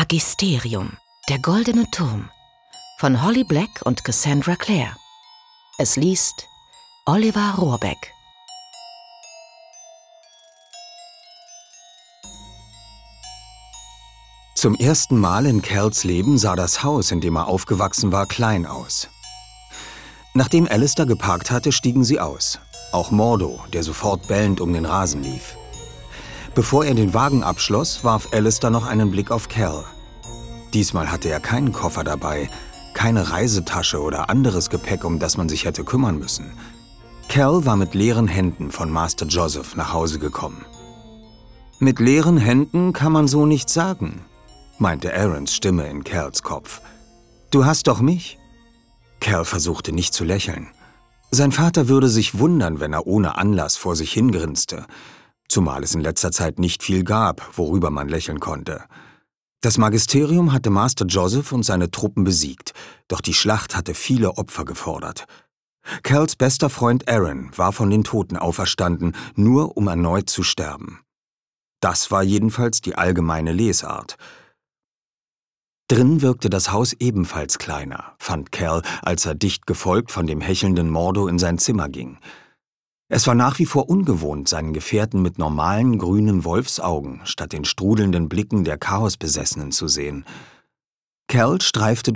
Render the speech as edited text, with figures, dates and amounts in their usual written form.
Magisterium, der goldene Turm von Holly Black und Cassandra Clare. Es liest Oliver Rohrbeck. Zum ersten Mal in Cals Leben sah das Haus, in dem er aufgewachsen war, klein aus. Nachdem Alistair geparkt hatte, stiegen sie aus. Auch Mordo, der sofort bellend um den Rasen lief. Bevor er den Wagen abschloss, warf Alistair noch einen Blick auf Cal. Diesmal hatte er keinen Koffer dabei, keine Reisetasche oder anderes Gepäck, um das man sich hätte kümmern müssen. Cal war mit leeren Händen von Master Joseph nach Hause gekommen. »Mit leeren Händen kann man so nichts sagen«, meinte Aarons Stimme in Cals Kopf. »Du hast doch mich?« Cal versuchte nicht zu lächeln. Sein Vater würde sich wundern, wenn er ohne Anlass vor sich hingrinste, zumal es in letzter Zeit nicht viel gab, worüber man lächeln konnte. Das Magisterium hatte Master Joseph und seine Truppen besiegt, doch die Schlacht hatte viele Opfer gefordert. Cals bester Freund Aaron war von den Toten auferstanden, nur um erneut zu sterben. Das war jedenfalls die allgemeine Lesart. Drin wirkte das Haus ebenfalls kleiner, fand Cal, als er dicht gefolgt von dem hechelnden Mordo in sein Zimmer ging. Es war nach wie vor ungewohnt, seinen Gefährten mit normalen grünen Wolfsaugen statt den strudelnden Blicken der Chaosbesessenen zu sehen. Cal streifte